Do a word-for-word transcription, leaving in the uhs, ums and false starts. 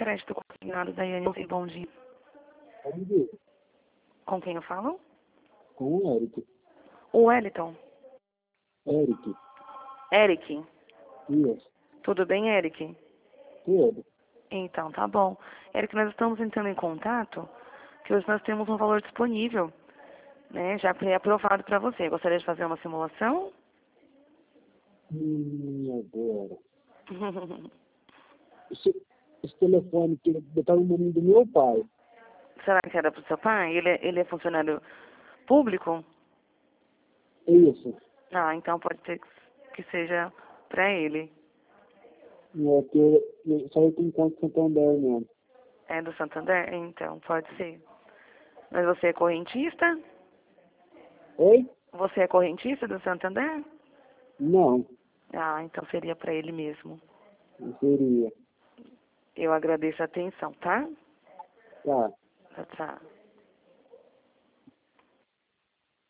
crédito consignado da Iane. Bom dia. Bom dia. Com quem eu falo? Com o Eric. O Wellington. Eric. Eric. Isso. Tudo bem, Eric? Tudo. Então, tá bom. Eric, nós estamos entrando em contato, que hoje nós temos um valor disponível, né? Já foi aprovado para você. Gostaria de fazer uma simulação? Hum, agora. Esse, esse telefone que está no nome do meu pai. Será que era para o seu pai? Ele é, ele é funcionário público? É isso. Ah, então pode ser que seja para ele. É que só eu tenho conta de Santander mesmo. É do Santander? Então, pode ser. Mas você é correntista? Oi? Você é correntista do Santander? Não. Ah, então seria para ele mesmo. Não seria. Eu agradeço a atenção, tá? Tá. Tchau, tchau.